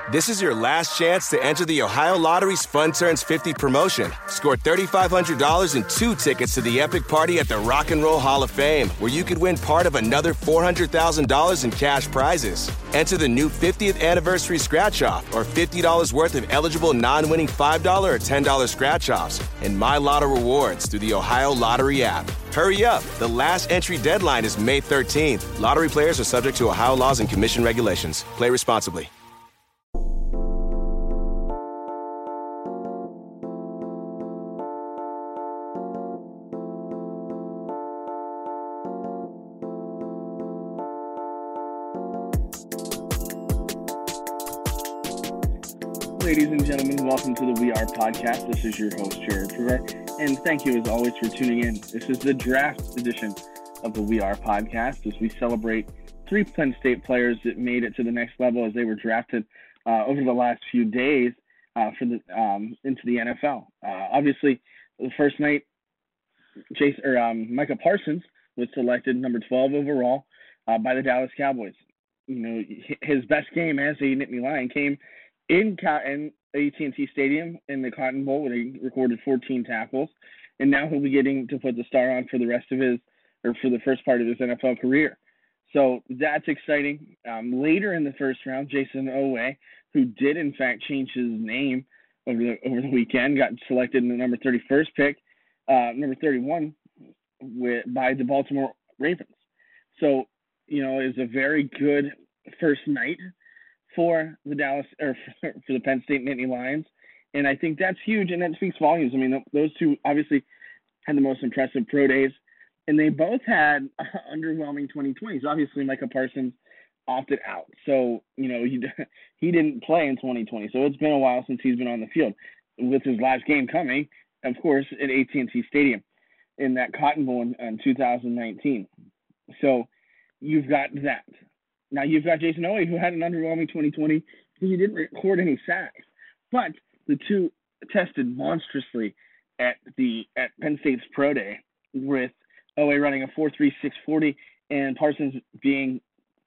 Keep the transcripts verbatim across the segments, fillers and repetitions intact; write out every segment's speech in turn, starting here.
This is your last chance to enter the Ohio Lottery's Fun Turns fifty promotion. Score three thousand five hundred dollars and two tickets to the epic party at the Rock and Roll Hall of Fame, where you could win part of another four hundred thousand dollars in cash prizes. Enter the new fiftieth anniversary scratch-off or fifty dollars worth of eligible non-winning five dollars or ten dollars scratch-offs and My Lotto rewards through the Ohio Lottery app. Hurry up. The last entry deadline is May thirteenth. Lottery players are subject to Ohio laws and commission regulations. Play responsibly. Ladies and gentlemen, welcome to the We Are Podcast. This is your host, Jared Ferrer, and thank you as always for tuning in. This is the draft edition of the We Are Podcast as we celebrate three Penn State players that made it to the next level as they were drafted uh, over the last few days uh, for the um, into the N F L. Uh, obviously, the first night, Chase or um, Micah Parsons was selected number twelve overall uh, by the Dallas Cowboys. You know, his best game as a Nittany Lion came in in A T and T Stadium in the Cotton Bowl, where he recorded fourteen tackles, and now he'll be getting to put the star on for the rest of his, or for the first part of his N F L career. So that's exciting. Um, later in the first round, Jayson Oweh, who did in fact change his name over the over the weekend, got selected in the number thirty-first pick, uh, number thirty-one, with, by the Baltimore Ravens. So, you know, it was a very good first night for the Dallas or for the Penn State Nittany Lions, and I think that's huge, and that speaks volumes. I mean, those two obviously had the most impressive pro days, and they both had underwhelming twenty twenties. Obviously, Micah Parsons opted out, so you know he he didn't play in twenty twenty. So it's been a while since he's been on the field. With his last game coming, of course, at A T and T Stadium in that Cotton Bowl in, in two thousand nineteen. So you've got that. Now you've got Jayson Oweh, who had an underwhelming twenty twenty. He didn't record any sacks, but the two tested monstrously at the at Penn State's Pro Day, with Oweh running a four three six forty and Parsons being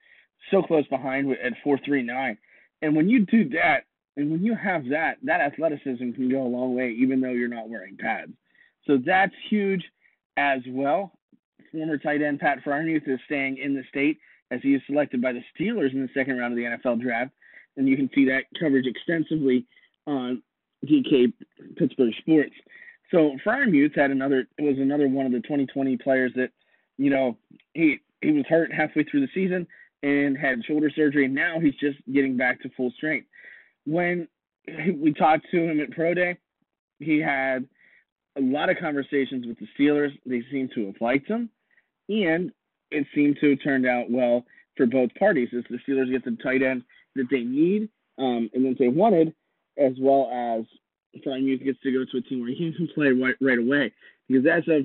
so close behind at four three nine. And when you do that, and when you have that, that athleticism can go a long way, even though you're not wearing pads. So that's huge as well. Former tight end Pat Freiermuth is staying in the state, as he is selected by the Steelers in the second round of the N F L draft. And you can see that coverage extensively on D K Pittsburgh Sports. So Freiermuth had another was another one of the twenty twenty players that, you know, he he was hurt halfway through the season and had shoulder surgery, and now he's just getting back to full strength. When we talked to him at Pro Day, he had a lot of conversations with the Steelers. They seemed to have liked him, and it seemed to have turned out well for both parties, as the Steelers get the tight end that they need um, and that they wanted, as well as Freiermuth gets to go to a team where he can play right, right away. Because as of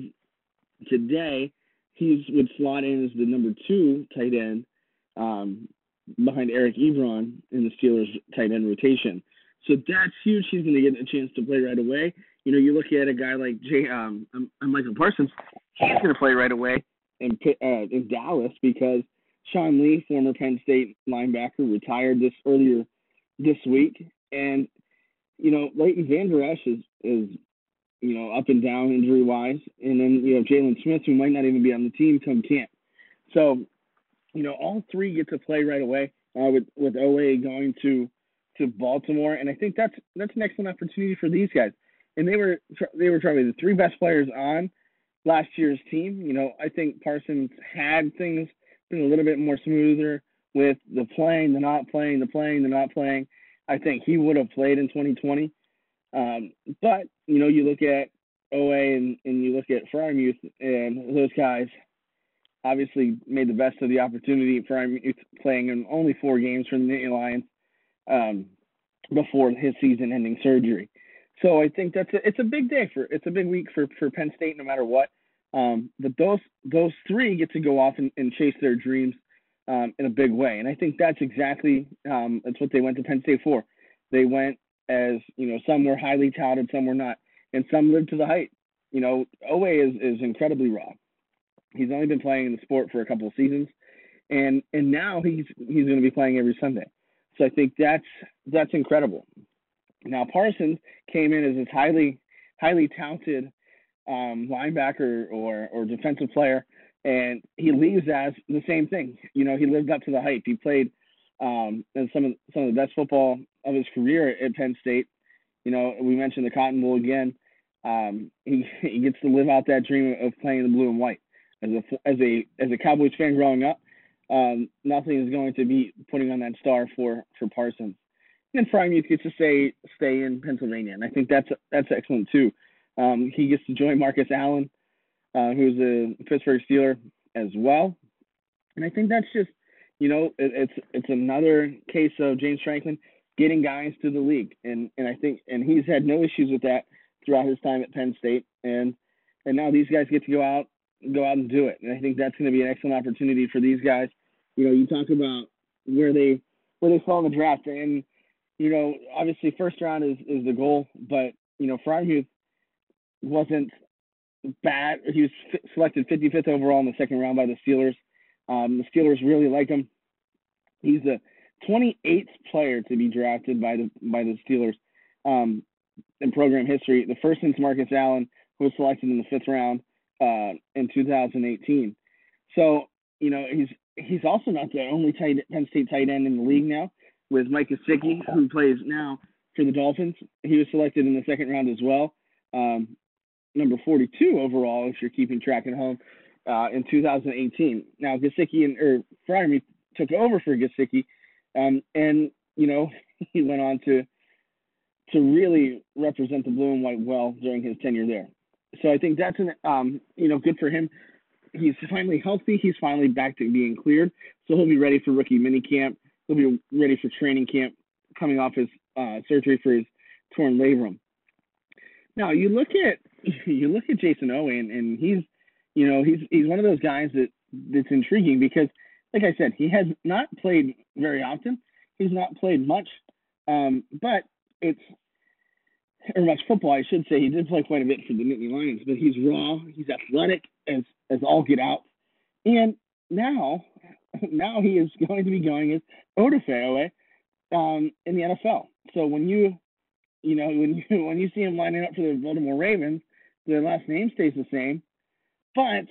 today, he would slot in as the number two tight end um, behind Eric Ebron in the Steelers tight end rotation. So that's huge. He's going to get a chance to play right away. You know, you look at a guy like Jay, um, Michael Parsons, he's going to play right away in uh, in Dallas, because Sean Lee, former Penn State linebacker, retired this earlier this week, and you know Leighton Vander Esch is is you know up and down injury wise, and then you know Jalen Smith, who might not even be on the team come camp. So you know all three get to play right away uh, with with Oweh going to to Baltimore, and I think that's that's an excellent opportunity for these guys. And they were they were probably the three best players on last year's team. You know, I think Parsons had things been a little bit more smoother with the playing, the not playing, the playing, the not playing. I think he would have played in twenty twenty. Um, but, you know, you look at Oweh and, and you look at Freiermuth, and those guys obviously made the best of the opportunity. Freiermuth playing in only four games for the Nittany Lions um, before his season-ending surgery. So I think that's a, it's a big day for it's a big week for, for Penn State no matter what. Um, but those those three get to go off and, and chase their dreams um, in a big way, and I think that's exactly um, that's what they went to Penn State for. They went as you know some were highly touted, some were not, and some lived to the hype. You know, Oweh is is incredibly raw. He's only been playing in the sport for a couple of seasons, and and now he's he's going to be playing every Sunday. So I think that's that's incredible. Now Parsons came in as this highly highly talented um, linebacker or or defensive player, and he leaves as the same thing. You know, he lived up to the hype. He played um, in some of some of the best football of his career at Penn State. You know, we mentioned the Cotton Bowl again. Um, he he gets to live out that dream of playing the blue and white. As a as a as a Cowboys fan growing up, um, nothing is going to be putting on that star for for Parsons. And Freiermuth gets to stay stay in Pennsylvania, and I think that's that's excellent too. Um, he gets to join Marcus Allen, uh, who's a Pittsburgh Steeler as well, and I think that's just, you know, it, it's it's another case of James Franklin getting guys to the league, and and I think and he's had no issues with that throughout his time at Penn State, and and now these guys get to go out go out and do it, and I think that's going to be an excellent opportunity for these guys. You know, you talk about where they where they fall in the draft, and you know, obviously first round is, is the goal, but, you know, Freiermuth wasn't bad. He was f- selected fifty-fifth overall in the second round by the Steelers. Um, the Steelers really like him. He's the twenty-eighth player to be drafted by the by the Steelers um, in program history. The first since Marcus Allen, who was selected in the fifth round uh, in two thousand eighteen. So, you know, he's he's also not the only tight, Penn State tight end in the league now, with Mike Gesicki, who plays now for the Dolphins. He was selected in the second round as well, um, number forty-two overall, if you're keeping track at home, uh, in two thousand eighteen. Now, Gesicki and or Freiermuth took over for Gesicki, um, and you know he went on to to really represent the blue and white well during his tenure there. So I think that's an um, you know good for him. He's finally healthy. He's finally back to being cleared, so he'll be ready for rookie minicamp. He'll be ready for training camp coming off his uh, surgery for his torn labrum. Now you look at you look at Jayson Oweh, and, and he's you know he's he's one of those guys that that's intriguing because, like I said, he has not played very often. He's not played much, um, but it's or much football, I should say. He did play quite a bit for the Nittany Lions, but he's raw. He's athletic as as all get out, and now. Now he is going to be going as Odafe um, in the N F L. So when you, you know, when you when you see him lining up for the Baltimore Ravens, their last name stays the same, but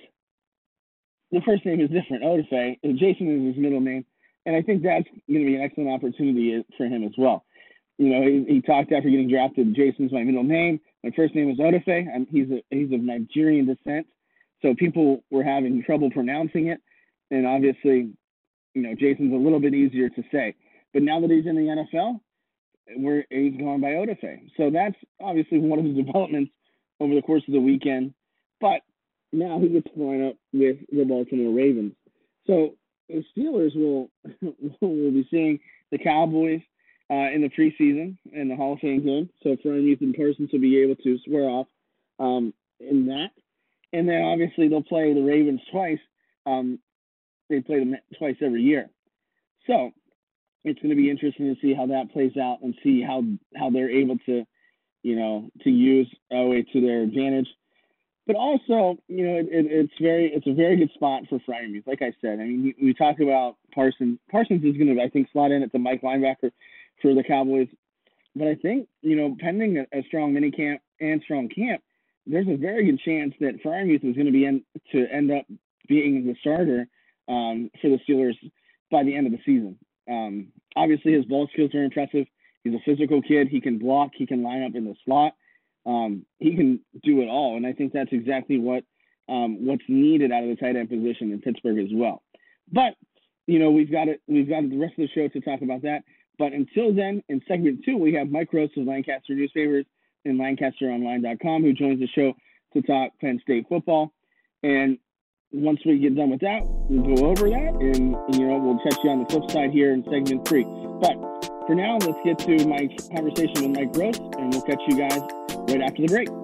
the first name is different. Odafe, Jason is his middle name, and I think that's going to be an excellent opportunity for him as well. You know, he, he talked after getting drafted. Jason's my middle name. My first name is Odafe. I'm, he's a, he's of Nigerian descent, so people were having trouble pronouncing it. And obviously, you know, Jason's a little bit easier to say. But now that he's in the N F L, we're, he's going by Odafe. So that's obviously one of the developments over the course of the weekend. But now he gets to line up with the Baltimore Ravens. So the Steelers will will be seeing the Cowboys uh, in the preseason in the Hall of Fame game. So Freiermuth and Parsons will be able to square off um, in that. And then obviously they'll play the Ravens twice. Um, They play them twice every year. So it's going to be interesting to see how that plays out and see how, how they're able to, you know, to use Oweh to their advantage. But also, you know, it, it, it's very it's a very good spot for Freiermuth. Like I said, I mean, we, we talk about Parsons. Parsons is going to, I think, slot in at the Mike linebacker for the Cowboys. But I think, you know, pending a, a strong minicamp and strong camp, there's a very good chance that Freiermuth is going to be in, to end up being the starter Um, for the Steelers by the end of the season. Um, obviously, his ball skills are impressive. He's a physical kid. He can block. He can line up in the slot. Um, he can do it all, and I think that's exactly what um, what's needed out of the tight end position in Pittsburgh as well. But you know, we've got it. We've got the rest of the show to talk about that. But until then, in segment two, we have Mike Gross of Lancaster Newspapers and Lancaster Online dot com, who joins the show to talk Penn State football. And once we get done with that, we'll go over that, and, and you know, we'll catch you on the flip side here in segment three. But for now, let's get to my conversation with Mike Gross, and we'll catch you guys right after the break.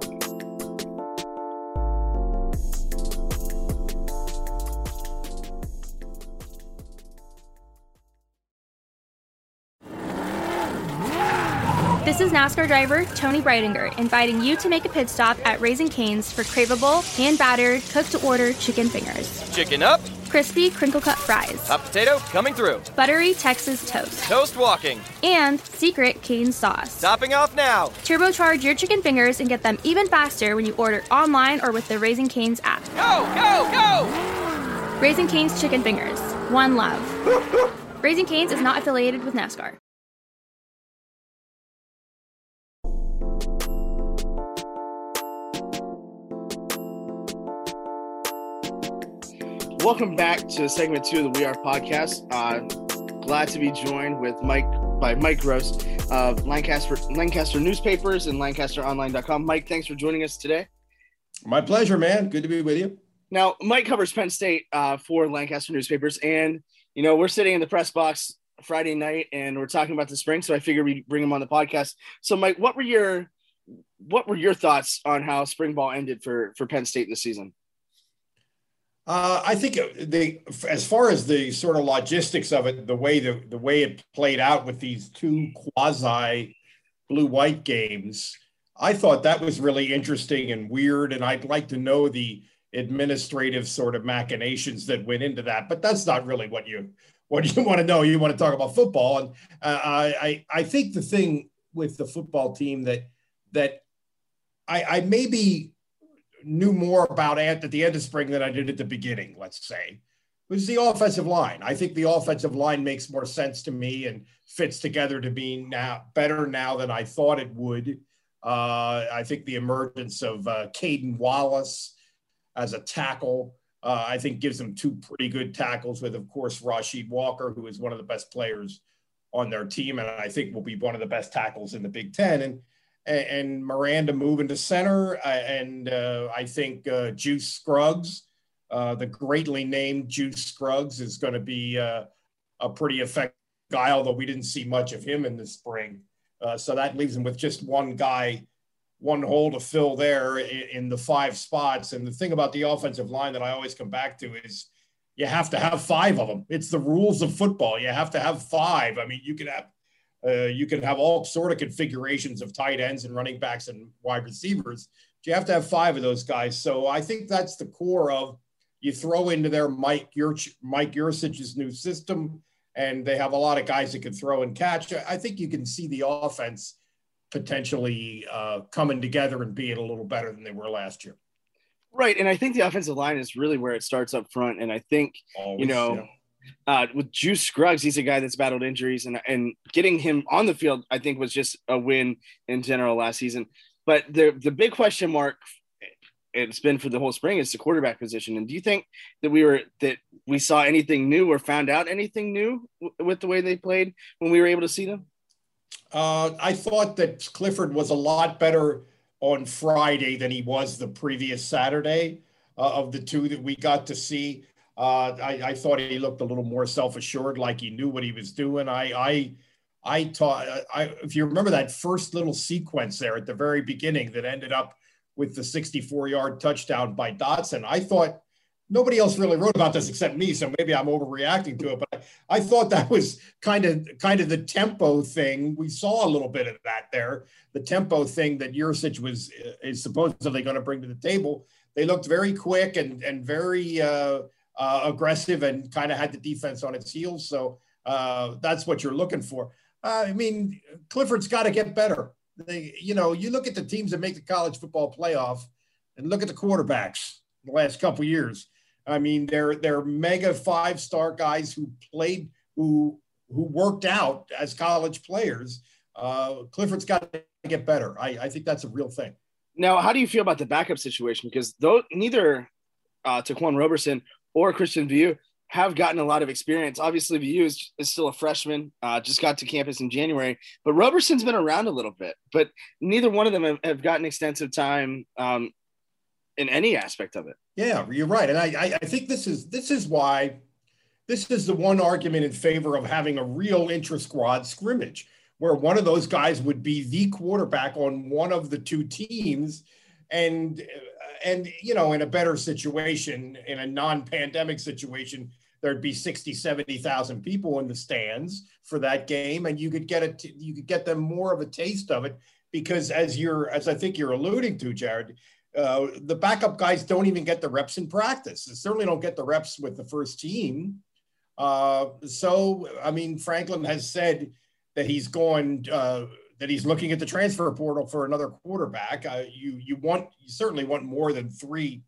This is NASCAR driver Tony Breidinger inviting you to make a pit stop at Raising Cane's for craveable, hand-battered, cooked-to-order chicken fingers. Chicken up, crispy crinkle-cut fries, hot potato coming through, buttery Texas toast, toast walking, and secret Cane's sauce. Topping off now. Turbocharge your chicken fingers and get them even faster when you order online or with the Raising Cane's app. Go, go, go! Raising Cane's Chicken Fingers. One love. Raising Cane's is not affiliated with NASCAR. Welcome back to segment two of the We Are podcast. Uh, glad to be joined with Mike by Mike Gross of Lancaster Lancaster Newspapers and Lancaster Online dot com. Mike, thanks for joining us today. My pleasure, man. Good to be with you. Now, Mike covers Penn State uh, for Lancaster Newspapers, and you know we're sitting in the press box Friday night, and we're talking about the spring. So I figured we'd bring him on the podcast. So, Mike, what were your what were your thoughts on how spring ball ended for for Penn State this season? Uh, I think the as far as the sort of logistics of it, the way the, the way it played out with these two quasi blue-white games, I thought that was really interesting and weird. And I'd like to know the administrative sort of machinations that went into that. But that's not really what you what you want to know. You want to talk about football. And uh, I I think the thing with the football team that that I, I maybe knew more about at the end of spring than I did at the beginning, let's say, was the offensive line. I think the offensive line makes more sense to me and fits together to be now better now than I thought it would. Uh, I think the emergence of uh, Caden Wallace as a tackle, uh, I think gives them two pretty good tackles with, of course, Rasheed Walker, who is one of the best players on their team. And I think will be one of the best tackles in the Big Ten. And and Miranda moving to center, uh, and uh, I think uh, Juice Scruggs, uh, the greatly named Juice Scruggs, is going to be uh, a pretty effective guy, although we didn't see much of him in the spring. Uh, so that leaves him with just one guy, one hole to fill there in, in the five spots. And the thing about the offensive line that I always come back to is you have to have five of them. It's the rules of football. You have to have five. I mean, you can have Uh, you can have all sort of configurations of tight ends and running backs and wide receivers. But you have to have five of those guys. So I think that's the core of you throw into their Mike Yurch, Mike Yurcich's new system, and they have a lot of guys that can throw and catch. I think you can see the offense potentially uh, coming together and being a little better than they were last year. Right, and I think the offensive line is really where it starts up front. And I think, Always, you know, yeah. Uh, with Juice Scruggs, he's a guy that's battled injuries, and and getting him on the field, I think, was just a win in general last season. But the the big question mark it's been for the whole spring is the quarterback position. And do you think that we were that we saw anything new or found out anything new w- with the way they played when we were able to see them? Uh, I thought that Clifford was a lot better on Friday than he was the previous Saturday uh, of the two that we got to see. Uh, I, I thought he looked a little more self-assured, like he knew what he was doing. I, I, I taught, I, if you remember that first little sequence there at the very beginning that ended up with the sixty-four yard touchdown by Dotson, I thought nobody else really wrote about this except me. So maybe I'm overreacting to it, but I, I thought that was kind of, kind of the tempo thing. We saw a little bit of that there, the tempo thing that Yurcich was, is supposedly going to bring to the table. They looked very quick and, and very, uh, Uh, aggressive and kind of had the defense on its heels. So uh, that's what you're looking for. Uh, I mean, Clifford's got to get better. They, you know, you look at the teams that make the college football playoff and look at the quarterbacks the last couple of years. I mean, they're, they're mega five-star guys who played, who, who worked out as college players. Uh, Clifford's got to get better. I, I think that's a real thing. Now, how do you feel about the backup situation? Because though neither uh, Taquan Roberson or Christian Vieux have gotten a lot of experience. Obviously, Vieux is, is still a freshman, uh, just got to campus in January, but Roberson's been around a little bit, but neither one of them have, have gotten extensive time um, in any aspect of it. Yeah, you're right. And I, I think this is, this is why this is the one argument in favor of having a real intra-squad scrimmage where one of those guys would be the quarterback on one of the two teams. And, and, you know, in a better situation, in a non-pandemic situation, there'd be sixty, seventy thousand people in the stands for that game. And you could get it, you could get them more of a taste of it because as you're, as I think you're alluding to, Jared, uh, the backup guys don't even get the reps in practice. They certainly don't get the reps with the first team. Uh, so, I mean, Franklin has said that he's going, uh, that he's looking at the transfer portal for another quarterback. Uh, you you want you certainly want more than three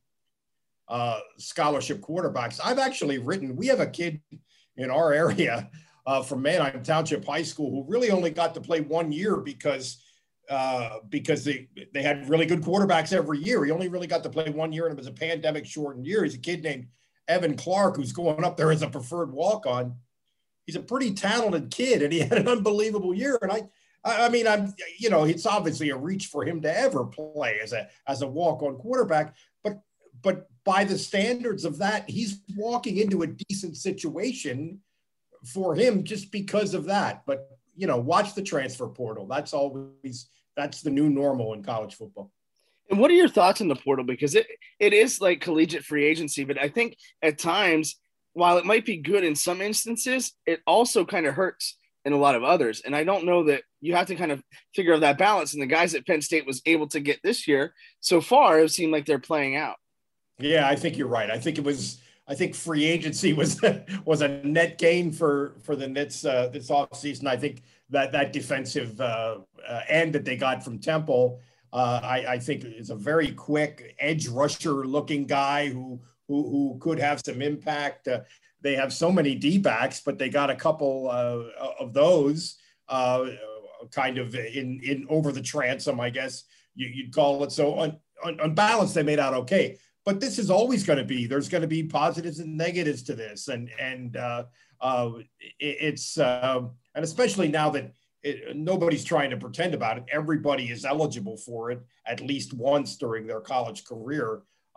uh, scholarship quarterbacks. I've actually written. We have a kid in our area uh, from Manheim Township High School who really only got to play one year because uh, because they they had really good quarterbacks every year. He only really got to play one year, and it was a pandemic shortened year. He's a kid named Evan Clark who's going up there as a preferred walk on. He's a pretty talented kid, and he had an unbelievable year. And I. I mean, I'm, you know, it's obviously a reach for him to ever play as a as a walk-on quarterback, but but by the standards of that, he's walking into a decent situation for him just because of that. But you know, watch the transfer portal. That's always that's the new normal in college football. And what are your thoughts on the portal? Because it it is like collegiate free agency, but I think at times, while it might be good in some instances, it also kind of hurts in a lot of others. And I don't know that you have to kind of figure out that balance. And the guys that Penn State was able to get this year so far, it seemed like they're playing out. Yeah, I think you're right. I think it was, I think free agency was, was a net gain for, for the Nets uh, this offseason. I think that that defensive uh, uh, end that they got from Temple, uh, I, I think is a very quick edge rusher looking guy who, who, who could have some impact. Uh, They have so many D-backs, but they got a couple uh, of those uh, kind of in, in over the transom, I guess you, you'd call it. So on, on, on balance, they made out okay. But this is always going to be, there's going to be positives and negatives to this. And, and uh, uh, it, it's, uh, and especially now that it, nobody's trying to pretend about it, everybody is eligible for it at least once during their college career.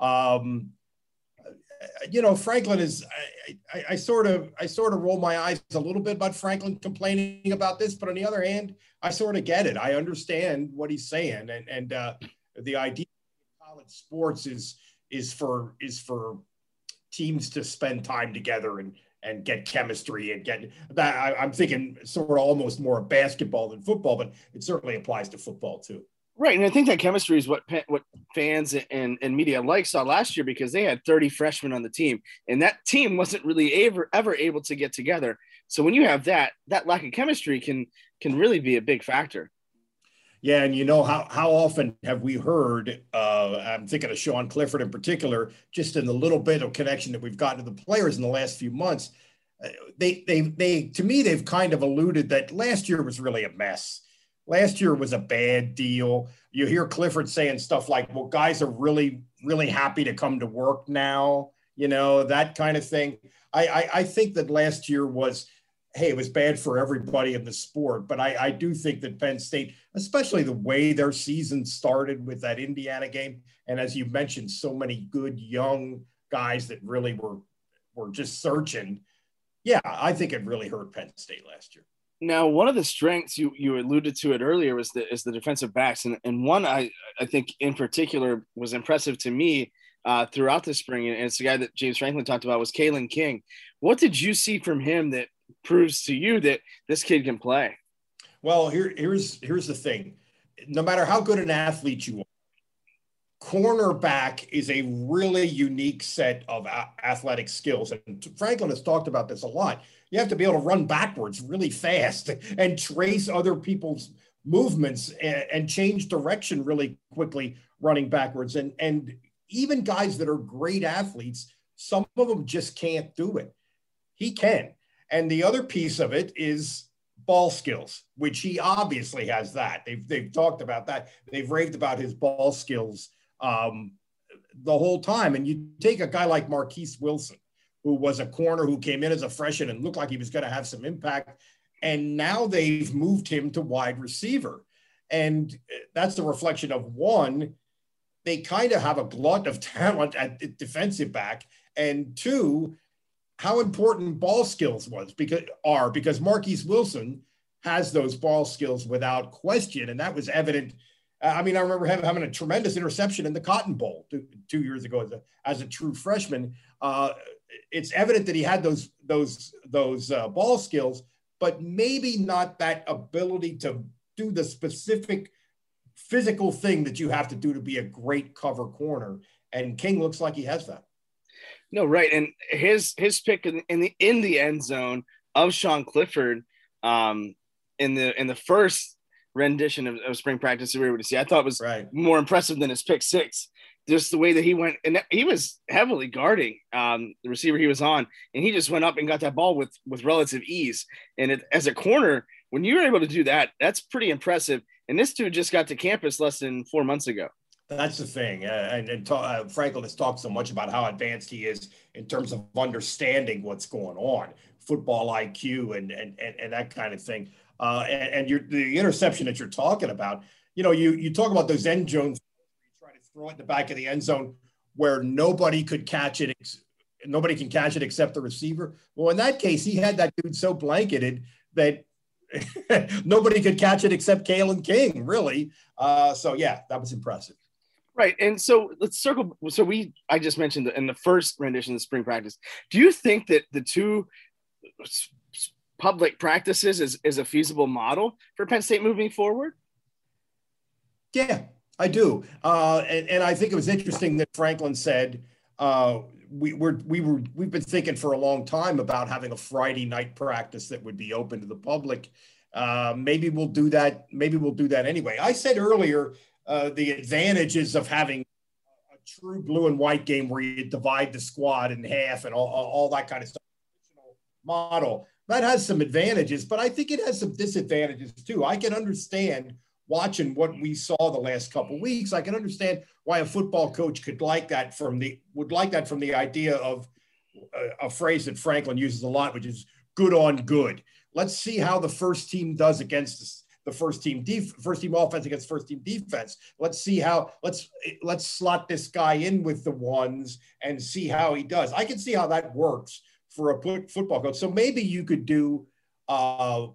Um, You know, Franklin is, I, I, I sort of, I sort of roll my eyes a little bit about Franklin complaining about this, but on the other hand, I sort of get it. I understand what he's saying. And, and uh, the idea of college sports is, is for, is for teams to spend time together and, and get chemistry and get that. I, I'm thinking sort of almost more of basketball than football, but it certainly applies to football too. Right, and I think that chemistry is what what fans and, and media alike saw last year because they had thirty freshmen on the team, and that team wasn't really ever ever able to get together. So when you have that, that lack of chemistry can can really be a big factor. Yeah, and you know how how often have we heard? Uh, I'm thinking of Sean Clifford in particular, just in the little bit of connection that we've gotten to the players in the last few months. Uh, they they they to me they've kind of alluded that last year was really a mess. Last year was a bad deal. You hear Clifford saying stuff like, well, guys are really, really happy to come to work now, you know, that kind of thing. I, I, I think that last year was, hey, it was bad for everybody in the sport. But I, I do think that Penn State, especially the way their season started with that Indiana game, and as you mentioned, so many good young guys that really were, were just searching. Yeah, I think it really hurt Penn State last year. Now, one of the strengths you, you alluded to it earlier was the is the defensive backs, and, and one I, I think in particular was impressive to me uh, throughout the spring, and it's the guy that James Franklin talked about was Kalen King. What did you see from him that proves to you that this kid can play? Well, here here's here's the thing: no matter how good an athlete you are, cornerback is a really unique set of a- athletic skills, and Franklin has talked about this a lot. You have to be able to run backwards really fast and trace other people's movements and, and change direction really quickly running backwards. And, and even guys that are great athletes, some of them just can't do it. He can. And the other piece of it is ball skills, which he obviously has that. They've, they've talked about that. They've raved about his ball skills um, the whole time. And you take a guy like Marquise Wilson, who was a corner who came in as a freshman and looked like he was going to have some impact. And now they've moved him to wide receiver. And that's a reflection of, one, they kind of have a glut of talent at defensive back. And two, how important ball skills was because are because Marquise Wilson has those ball skills without question. And that was evident. I mean, I remember him having a tremendous interception in the Cotton Bowl two, two years ago as a, as a true freshman. Uh, it's evident that he had those those those uh, ball skills, but maybe not that ability to do the specific physical thing that you have to do to be a great cover corner. And King looks like he has that. No, right. And his his pick in, in the in the end zone of Sean Clifford um, in the in the first rendition of, of spring practice that we were able to see, I thought was right. more impressive than his pick six. Just the way that he went, and he was heavily guarding um, the receiver he was on, and he just went up and got that ball with with relative ease. And it, as a corner, when you're able to do that, that's pretty impressive. And this dude just got to campus less than four months ago. That's the thing. Uh, and and ta- uh, Franklin has talked so much about how advanced he is in terms of understanding what's going on, football I Q and and and, and that kind of thing. Uh, and and you're, the interception that you're talking about, you know, you you talk about those end zones, you try to throw it in the back of the end zone where nobody could catch it. Ex- nobody can catch it except the receiver. Well, in that case, he had that dude so blanketed that nobody could catch it except Kalen King, really. Uh, so, yeah, that was impressive. Right. And so let's circle. So we, I just mentioned in the first rendition of spring practice, do you think that the two public practices is, is a feasible model for Penn State moving forward? Yeah, I do. Uh, and, and I think it was interesting that Franklin said, uh, we were, we were, we've been thinking for a long time about having a Friday night practice that would be open to the public. Uh, maybe we'll do that. Maybe we'll do that anyway. I said earlier, Uh, the advantages of having a true blue and white game where you divide the squad in half and all, all, all that kind of stuff. Model that has some advantages, but I think it has some disadvantages too. I can understand watching what we saw the last couple of weeks. I can understand why a football coach could like that from the would like that from the idea of a, a phrase that Franklin uses a lot, which is good on good. Let's see how the first team does against us. The first team def- first team offense against first team defense. Let's see how let's let's slot this guy in with the ones and see how he does. I can see how that works for a football coach. So maybe you could do, uh,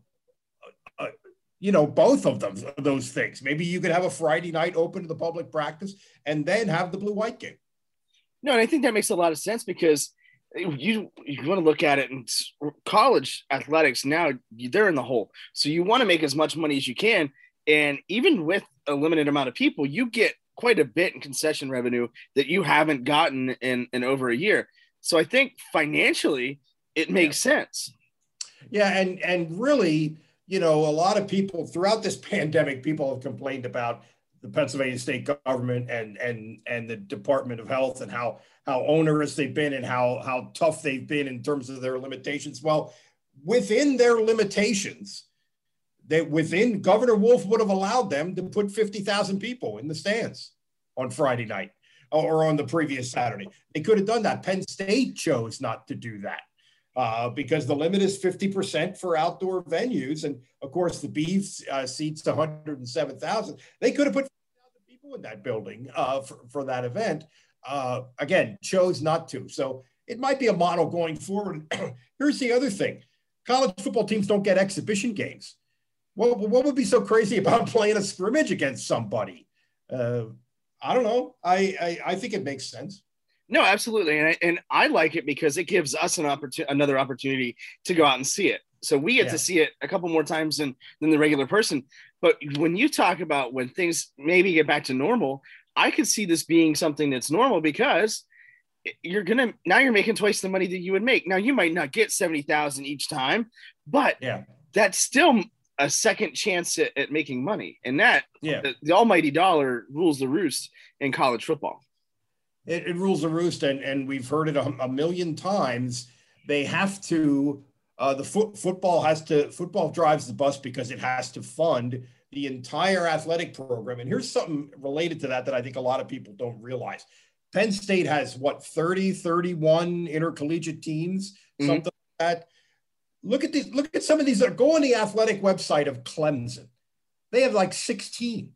uh, you know, both of them those things. Maybe you could have a Friday night open to the public practice and then have the blue white game. No, and I think that makes a lot of sense because you you want to look at it in college athletics now, they're in the hole. So you want to make as much money as you can. And even with a limited amount of people, you get quite a bit in concession revenue that you haven't gotten in, in over a year. So I think financially it makes yeah. sense. Yeah. And, and really, you know, a lot of people throughout this pandemic, people have complained about the Pennsylvania state government and, and, and the Department of Health and how, how onerous they've been and how, how tough they've been in terms of their limitations. Well, within their limitations, they within Governor Wolf would have allowed them to put fifty thousand people in the stands on Friday night or on the previous Saturday. They could have done that. Penn State chose not to do that uh, because the limit is fifty percent for outdoor venues. And of course the Beavs uh, seats one hundred seven thousand. They could have put fifty thousand people in that building uh, for, for that event. Uh, again, chose not to. So it might be a model going forward. Here's the other thing. College football teams don't get exhibition games. What, what would be so crazy about playing a scrimmage against somebody? Uh, I don't know. I, I, I think it makes sense. No, absolutely. And I, and I like it because it gives us an opportunity, another opportunity to go out and see it. So we get yeah. to see it a couple more times than, than the regular person. But when you talk about when things maybe get back to normal, I could see this being something that's normal because you're going to, now you're making twice the money that you would make. Now you might not get seventy thousand each time, but yeah. that's still a second chance at, at making money. And that yeah. the, the almighty dollar rules the roost in college football. It, it rules the roost. And, and we've heard it a, a million times. They have to, uh, the foot, football has to, football drives the bus because it has to fund the entire athletic program. And here's something related to that that I think a lot of people don't realize. Penn State has what, thirty, thirty-one intercollegiate teams, mm-hmm. something like that. Look at these, look at some of these. Go on the athletic website of Clemson. They have like sixteen.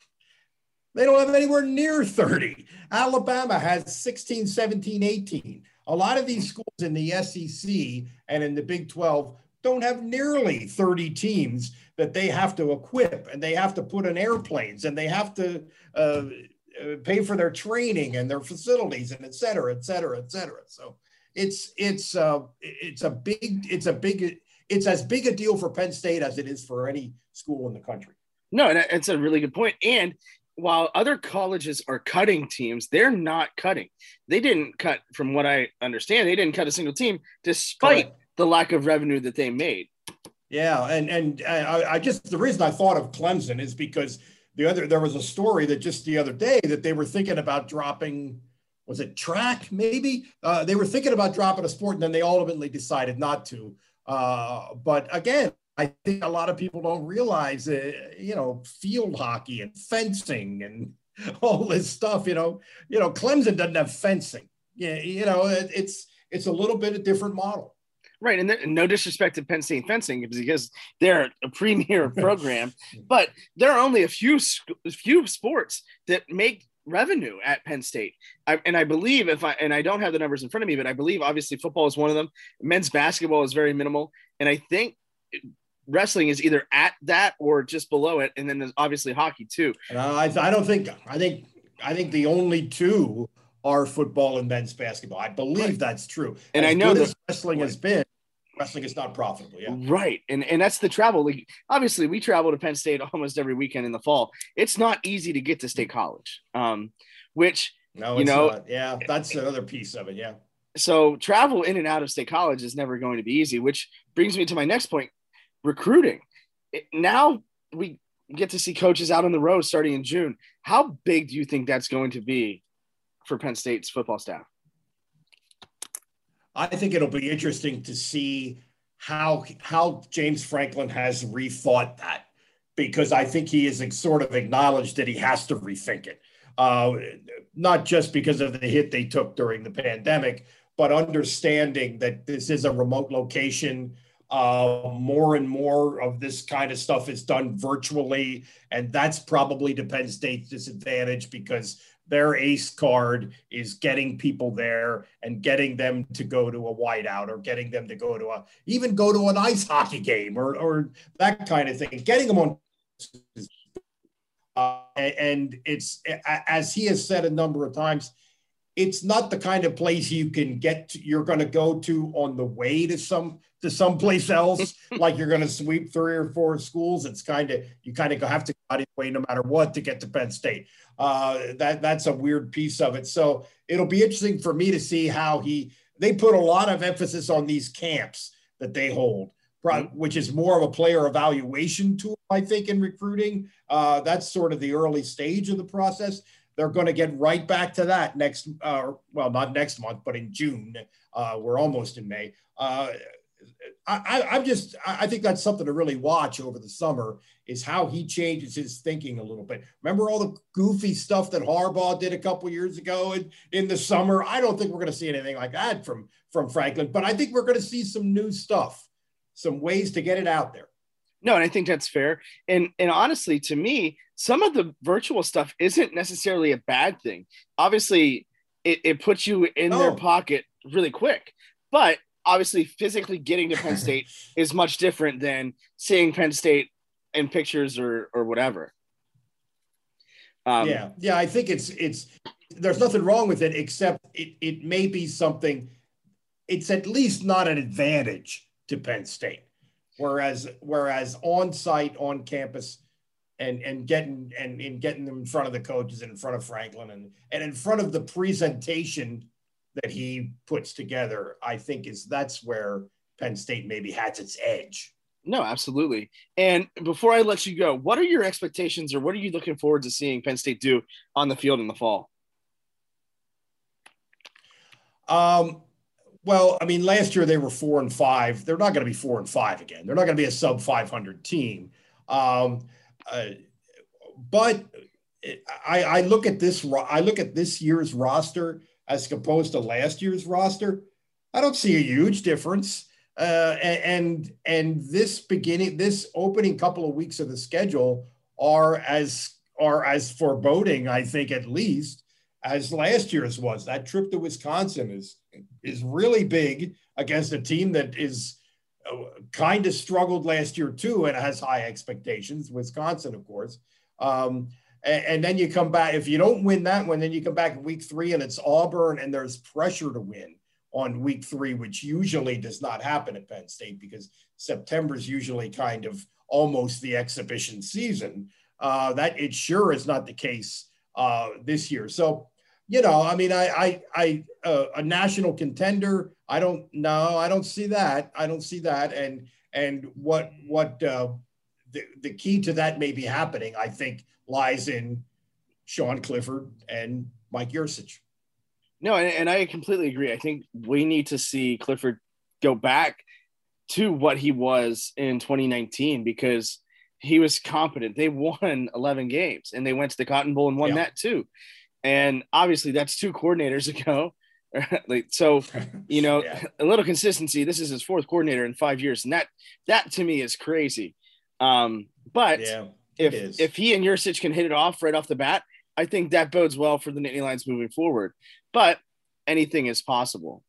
They don't have anywhere near thirty. Alabama has sixteen, seventeen, eighteen. A lot of these schools in the S E C and in the Big twelve don't have nearly thirty teams that they have to equip, and they have to put in airplanes, and they have to uh, pay for their training and their facilities, and et cetera, et cetera, et cetera. So it's it's uh, it's a big it's a big it's as big a deal for Penn State as it is for any school in the country. No, and it's a really good point. And while other colleges are cutting teams, they're not cutting. They didn't cut, from what I understand, they didn't cut a single team despite Correct. the lack of revenue that they made. Yeah, and and I, I just the reason I thought of Clemson is because the other there was a story that just the other day that they were thinking about dropping, was it track maybe? Uh, they were thinking about dropping a sport and then they ultimately decided not to. Uh, but again, I think a lot of people don't realize, uh, you know, field hockey and fencing and all this stuff. You know, you know, Clemson doesn't have fencing. Yeah, you know, it, it's it's a little bit of different model. Right, and there, no disrespect to Penn State fencing because they're a premier program, but there are only a few a few sports that make revenue at Penn State. I, and I believe if I and I don't have the numbers in front of me, but I believe obviously football is one of them. Men's basketball is very minimal, and I think wrestling is either at that or just below it, and then there's obviously hockey too. Uh, I, I don't think I think I think the only two are football and men's basketball. I believe right. that's true. And as I know that wrestling right. has been. Wrestling is not profitable, yeah. Right, and and that's the travel. Like, obviously, we travel to Penn State almost every weekend in the fall. It's not easy to get to State College, um, which no, you know, not. yeah, that's another piece of it, yeah. So travel in and out of State College is never going to be easy. Which brings me to my next point: recruiting. It, now we get to see coaches out on the road starting in June. How big do you think that's going to be for Penn State's football staff? I think it'll be interesting to see how how James Franklin has rethought that, because I think he has sort of acknowledged that he has to rethink it, uh, not just because of the hit they took during the pandemic, but understanding that this is a remote location. Uh, more and more of this kind of stuff is done virtually, and that's probably to Penn State's disadvantage because their ace card is getting people there and getting them to go to a whiteout or getting them to go to a, even go to an ice hockey game or, or that kind of thing. Getting them on, uh, and it's, as he has said a number of times, it's not the kind of place you can get to, you're going to go to on the way to some, to someplace else, like you're going to sweep three or four schools. It's kind of, you kind of have to go out of your way no matter what to get to Penn State. Uh, that that's a weird piece of it. So it'll be interesting for me to see how he, they put a lot of emphasis on these camps that they hold, which is more of a player evaluation tool, I think, in recruiting. Uh, that's sort of the early stage of the process. They're going to get right back to that next, uh, well, not next month, but in June. Uh, we're almost in May. Uh, I, I'm just, I think that's something to really watch over the summer is how he changes his thinking a little bit. Remember all the goofy stuff that Harbaugh did a couple years ago in, in the summer? I don't think we're going to see anything like that from, from Franklin, but I think we're going to see some new stuff, some ways to get it out there. No, and I think that's fair. And and honestly, to me, some of the virtual stuff isn't necessarily a bad thing. Obviously, it, it puts you in no. their pocket really quick, but obviously physically getting to Penn State is much different than seeing Penn State in pictures or or whatever. Um, yeah. Yeah. I think it's, it's, there's nothing wrong with it, except it, it may be something, it's at least not an advantage to Penn State. Whereas, whereas on site, on campus, and, and getting, and, and getting them in front of the coaches and in front of Franklin and, and in front of the presentation that he puts together, I think is that's where Penn State maybe has its edge. No, absolutely. And before I let you go, what are your expectations or what are you looking forward to seeing Penn State do on the field in the fall? Um, well, I mean, last year they were four and five. They're not going to be four and five again. They're not going to be a sub five hundred team. Um, uh, but I, I look at this, I look at this year's roster as opposed to last year's roster. I don't see a huge difference. Uh, and, and this beginning, this opening couple of weeks of the schedule are as, are as foreboding, I think, at least as last year's was. That trip to Wisconsin is, is really big against a team that is uh, kind of struggled last year too, and has high expectations, Wisconsin, of course. Um, and, and then you come back, if you don't win that one, then you come back in week three and it's Auburn and there's pressure to win on week three, which usually does not happen at Penn State because September is usually kind of almost the exhibition season. Uh, that it sure is not the case uh, this year. So, you know, I mean, I, I, I uh, a national contender. I don't know. I don't see that. I don't see that. And and what what uh, the the key to that may be happening, I think, lies in Sean Clifford and Mike Yurcich. No, and, and I completely agree. I think we need to see Clifford go back to what he was in twenty nineteen because he was competent. They won eleven games and they went to the Cotton Bowl and won yeah. that too. And obviously that's two coordinators ago. like, so, you know, yeah. a little consistency. This is his fourth coordinator in five years. And that, that to me is crazy. Um, but yeah, if, if he and Yurcich can hit it off right off the bat, I think that bodes well for the Nittany Lions moving forward, but anything is possible.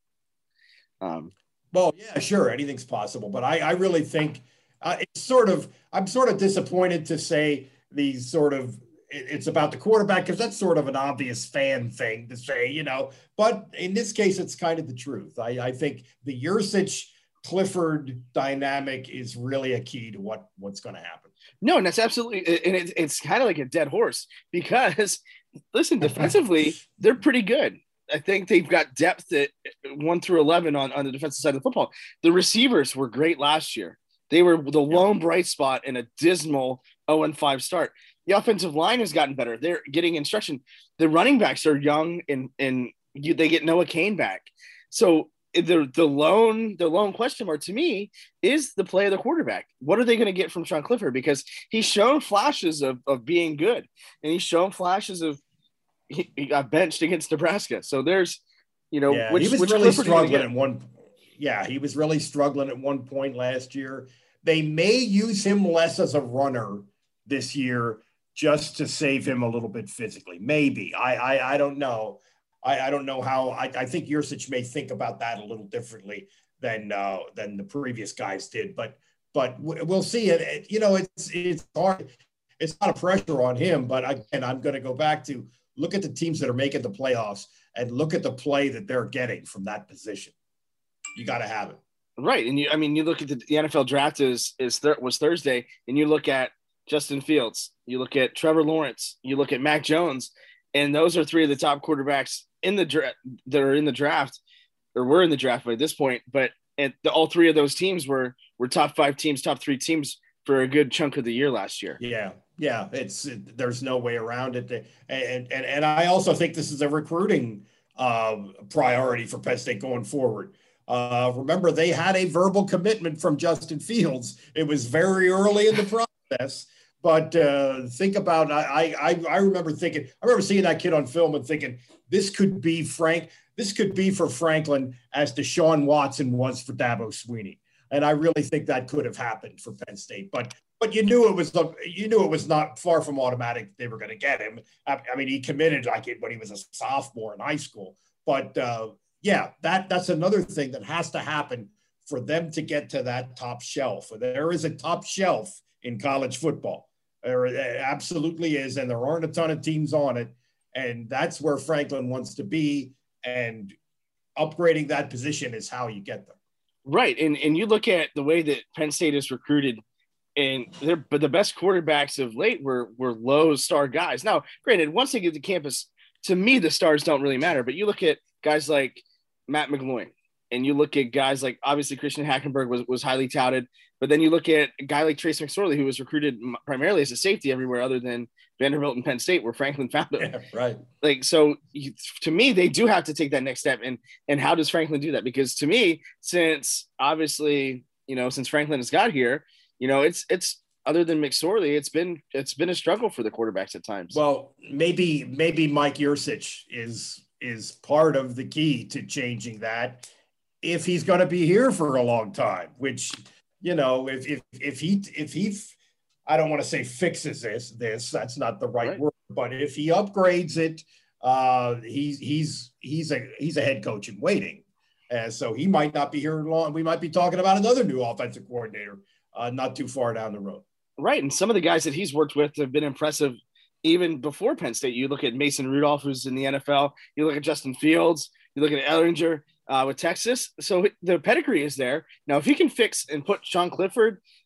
Um, well, yeah, sure. Anything's possible, but I, I really think uh, it's sort of, I'm sort of disappointed to say these sort of, it, it's about the quarterback because that's sort of an obvious fan thing to say, you know, but in this case, it's kind of the truth. I, I think the Yurcich Clifford dynamic is really a key to what, what's going to happen. No, and that's absolutely, and it, it's kind of like a dead horse because, listen, defensively, they're pretty good. I think they've got depth at one through eleven on, on the defensive side of the football. The receivers were great last year. They were the lone bright spot in a dismal oh and five start. The offensive line has gotten better. They're getting instruction. The running backs are young, and and you, they get Noah Cain back. So the the lone the lone question mark to me is the play of the quarterback. What are they going to get from Sean Clifford? Because he's shown flashes of of being good, and he's shown flashes of he, he got benched against Nebraska. So there's, you know, yeah, which, he was which really Clifford struggling at one. Yeah, he was really struggling at one point last year. They may use him less as a runner this year just to save him a little bit physically. Maybe I I, I don't know. I, I don't know how. I, I think Yurcich may think about that a little differently than uh, than the previous guys did. But but we'll see. It, it you know it's it's hard. It's not a pressure on him. But again, I'm going to go back to look at the teams that are making the playoffs and look at the play that they're getting from that position. You got to have it. Right, and you, I mean, you look at the, the N F L draft is is th- was Thursday, and you look at Justin Fields, you look at Trevor Lawrence, you look at Mac Jones, and those are three of the top quarterbacks in the draft that are in the draft, or were in the draft by this point. But and the, all three of those teams were were top five teams, top three teams for a good chunk of the year last year. Yeah, yeah, it's it, there's no way around it, and and and I also think this is a recruiting uh, priority for Penn State going forward. Uh, remember, they had a verbal commitment from Justin Fields. It was very early in the process, but uh, think about, I, I, I remember thinking, I remember seeing that kid on film and thinking, this could be Frank, this could be for Franklin as Deshaun Watson was for Dabo Swinney. And I really think that could have happened for Penn State, but, but you knew it was, you knew it was not far from automatic. They were going to get him. I, I mean, he committed like it when he was a sophomore in high school, but uh, yeah, that that's another thing that has to happen for them to get to that top shelf. There is a top shelf in college football. There absolutely is, and there aren't a ton of teams on it. And that's where Franklin wants to be, and upgrading that position is how you get there. Right, and and you look at the way that Penn State is recruited, and they're but the best quarterbacks of late were were low star guys. Now, granted, once they get to campus, to me the stars don't really matter. But you look at guys like Matt McGloin, and you look at guys like, obviously Christian Hackenberg was, was highly touted, but then you look at a guy like Trace McSorley, who was recruited primarily as a safety everywhere other than Vanderbilt and Penn State, where Franklin found him. Yeah, right. Like, so you, to me, they do have to take that next step. And, and how does Franklin do that? Because to me, since obviously, you know, since Franklin has got here, you know, it's, it's, other than McSorley, it's been, it's been a struggle for the quarterbacks at times. Well, maybe, maybe Mike Yurcich is, is part of the key to changing that if he's going to be here for a long time, which, you know, if, if, if he, if he, I don't want to say fixes this, this, that's not the right, right. word, but if he upgrades it, uh, he's, he's, he's a, he's a head coach in waiting. And so he might not be here long. We might be talking about another new offensive coordinator, uh, not too far down the road. Right. And some of the guys that he's worked with have been impressive. Even before Penn State, you look at Mason Rudolph, who's in the N F L. You look at Justin Fields. You look at Ehlinger uh, with Texas. So the pedigree is there. Now, if he can fix and put Sean Clifford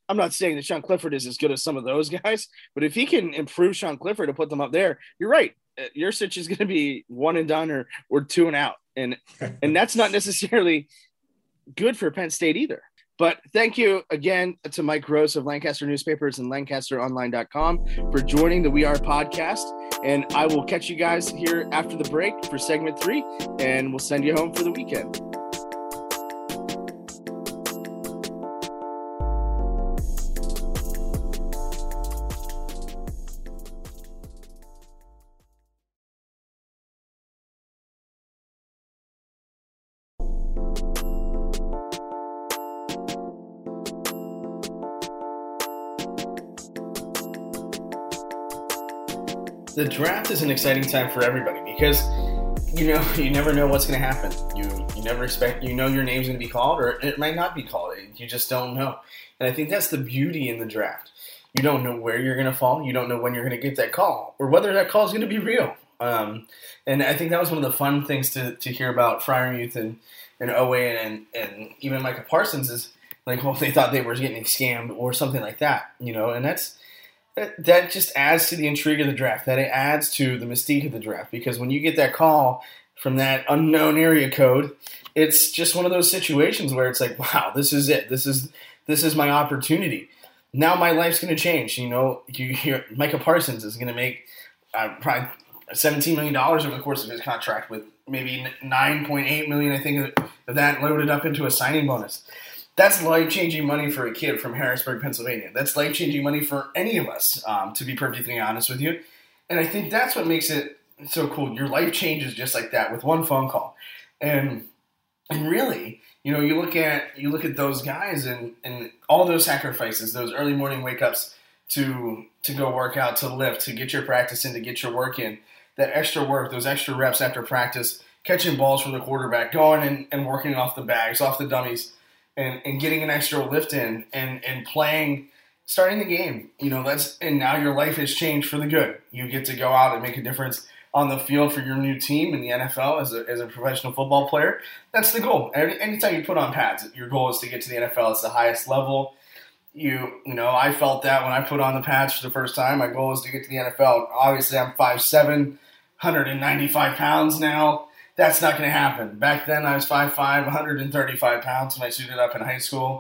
I'm not saying that Sean Clifford is as good as some of those guys, but if he can improve Sean Clifford to put them up there, you're right. Yurcich is going to be one and done or, or two and out. And, and that's not necessarily good for Penn State either. But thank you again to Mike Gross of Lancaster Newspapers and Lancaster Online dot com for joining the We Are podcast. And I will catch you guys here after the break for segment three, and we'll send you home for the weekend. The draft is an exciting time for everybody because, you know, you never know what's going to happen. You you never expect, you know your name's going to be called or it might not be called. You just don't know. And I think that's the beauty in the draft. You don't know where you're going to fall. You don't know when you're going to get that call or whether that call is going to be real. Um, and I think that was one of the fun things to, to hear about Freiermuth and, and Oweh and, and even Micah Parsons is like, well, they thought they were getting scammed or something like that, you know, and that's, That, that just adds to the intrigue of the draft. That it adds to the mystique of the draft because when you get that call from that unknown area code, it's just one of those situations where it's like, wow, this is it. This is this is my opportunity. Now my life's going to change. You know, you hear Micah Parsons is going to make uh, probably seventeen million dollars over the course of his contract, with maybe nine point eight million dollars, I think, of that loaded up into a signing bonus. That's life-changing money for a kid from Harrisburg, Pennsylvania. That's life-changing money for any of us, um, to be perfectly honest with you. And I think that's what makes it so cool. Your life changes just like that with one phone call. And and really, you know, you look at you look at those guys and, and all those sacrifices, those early morning wake-ups to to go work out, to lift, to get your practice in, to get your work in, that extra work, those extra reps after practice, catching balls from the quarterback, going and, and working off the bags, off the dummies, And, and getting an extra lift in and, and playing, starting the game, you know, that's, and now your life has changed for the good. You get to go out and make a difference on the field for your new team in the N F L as a, as a professional football player. That's the goal. Any, anytime you put on pads, your goal is to get to the N F L. It's the highest level. You, you know, I felt that when I put on the pads for the first time. My goal is to get to the N F L. Obviously, I'm five seven, one hundred ninety-five pounds now. That's not going to happen. Back then, I was five five, one hundred thirty-five pounds when I suited up in high school.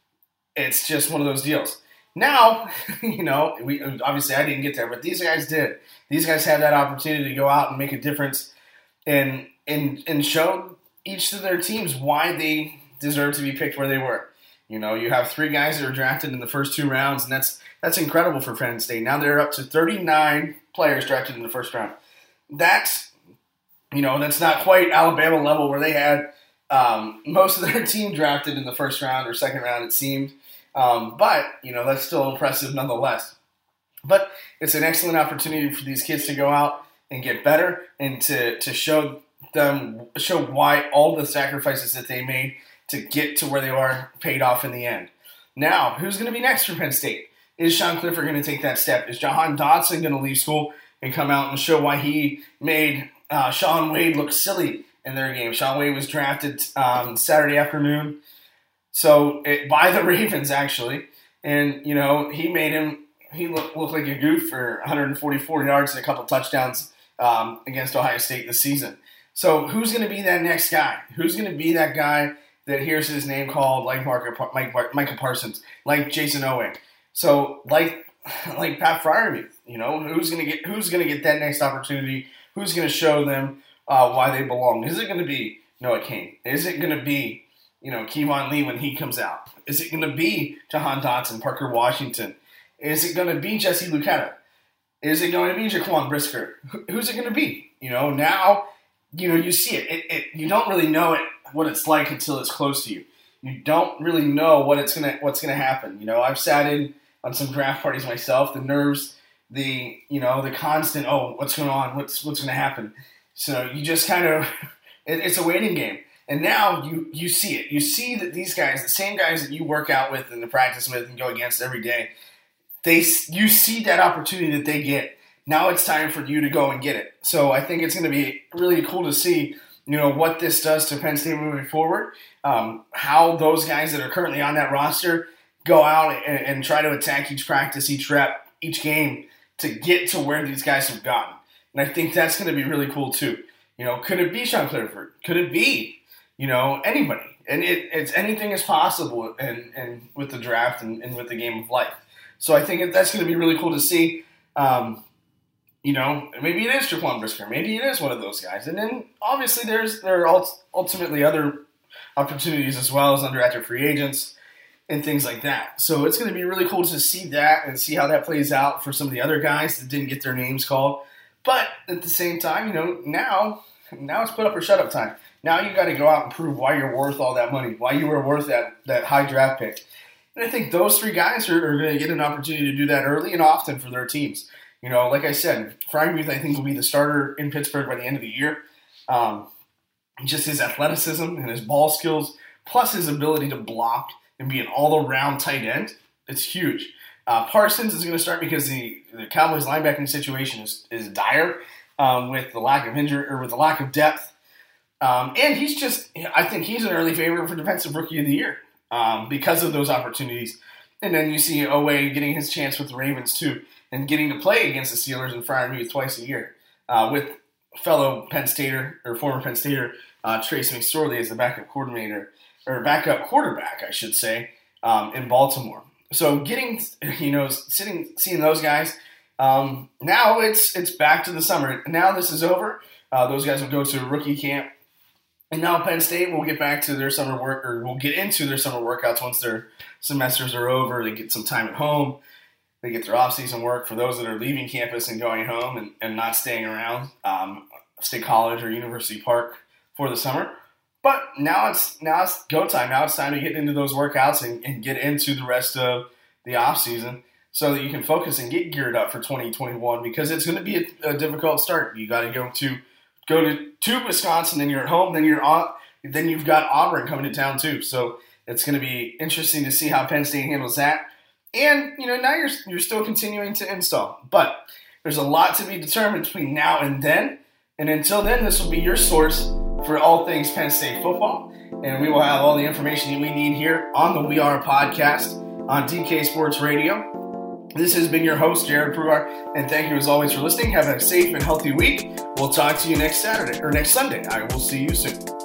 It's just one of those deals. Now, you know, we obviously I didn't get there, but these guys did. These guys had that opportunity to go out and make a difference and and and show each of their teams why they deserve to be picked where they were. You know, you have three guys that are drafted in the first two rounds, and that's that's incredible for Penn State. Now they're up to thirty-nine players drafted in the first round. That's You know, that's not quite Alabama level where they had um, most of their team drafted in the first round or second round, it seemed. Um, but, you know, that's still impressive nonetheless. But it's an excellent opportunity for these kids to go out and get better and to, to show them, show why all the sacrifices that they made to get to where they are paid off in the end. Now, who's going to be next for Penn State? Is Sean Clifford going to take that step? Is Jahan Dotson going to leave school and come out and show why he made Uh, Shaun Wade looked silly in their game? Shaun Wade was drafted um, Saturday afternoon, so it, by the Ravens actually, and you know he made him he looked look like a goof for one hundred forty-four yards and a couple touchdowns um, against Ohio State this season. So who's going to be that next guy? Who's going to be that guy that hears his name called, like Mark, Mike, Micah Parsons, like Jason Oweh? So like like Pat Freiermuth, you know, who's going to get who's going to get that next opportunity? Who's going to show them uh, why they belong? Is it going to be Noah Cain? Is it going to be, you know, Kevon Lee when he comes out? Is it going to be Jahan Dotson, Parker Washington? Is it going to be Jesse Luketa? Is it going to be Jaquan Brisker? Who's it going to be? You know, now, you know, you see it. It, it. You don't really know it what it's like until it's close to you. You don't really know what it's gonna what's gonna happen. You know, I've sat in on some draft parties myself. The nerves. The you know the constant oh what's going on what's what's going to happen, so you just kind of it, it's a waiting game. And now you you see it you see that these guys, the same guys that you work out with and the practice with and go against every day, they you see that opportunity that they get. Now it's time for you to go and get it. So I think it's going to be really cool to see you know what this does to Penn State moving forward. Um, how those guys that are currently on that roster go out and, and try to attack each practice, each rep, each game to get to where these guys have gotten. And I think that's going to be really cool too. You know, could it be Sean Clifford? Could it be, you know, anybody? And it, it's anything is possible and, and with the draft and, and with the game of life. So I think that's going to be really cool to see. Um, you know, maybe it is Jaquan Brisker. Maybe it is one of those guys. And then obviously there's there are ultimately other opportunities as well as undrafted free agents and things like that. So it's going to be really cool to see that and see how that plays out for some of the other guys that didn't get their names called. But at the same time, you know, now, now it's put up or shut up time. Now you got to go out and prove why you're worth all that money, why you were worth that, that high draft pick. And I think those three guys are, are going to get an opportunity to do that early and often for their teams. You know, like I said, Freiermuth, I think, will be the starter in Pittsburgh by the end of the year. Um, just his athleticism and his ball skills, plus his ability to block and be an all-around tight end, it's huge. Uh, Parsons is going to start because the, the Cowboys linebacking situation is, is dire um, with the lack of injury or with the lack of depth. Um, and he's just, I think he's an early favorite for Defensive Rookie of the Year um, because of those opportunities. And then you see Oweh getting his chance with the Ravens too and getting to play against the Steelers and Freiermuth twice a year uh, with fellow Penn Stater or former Penn Stater uh, Trace McSorley as the backup coordinator or backup quarterback, I should say, um, in Baltimore. So getting, you know, sitting, seeing those guys, um, now it's it's back to the summer. Now this is over. Uh, those guys will go to rookie camp. And now Penn State will get back to their summer work, or will get into their summer workouts once their semesters are over. They get some time at home. They get their off-season work for those that are leaving campus and going home and, and not staying around um, State College or University Park for the summer. But now it's now it's go time. Now it's time to get into those workouts and, and get into the rest of the off-season so that you can focus and get geared up for twenty twenty-one because it's going to be a, a difficult start. You got to go to go to, to Wisconsin, then you're at home, then you're on, then you've got Auburn coming to town too. So it's going to be interesting to see how Penn State handles that. And you know now you're you're still continuing to install, but there's a lot to be determined between now and then. And until then, this will be your source for all things Penn State football. And we will have all the information that we need here on the We Are podcast on D K Sports Radio. This has been your host, Jared Prugar, and thank you as always for listening. Have a safe and healthy week. We'll talk to you next Saturday, or next Sunday. I will see you soon.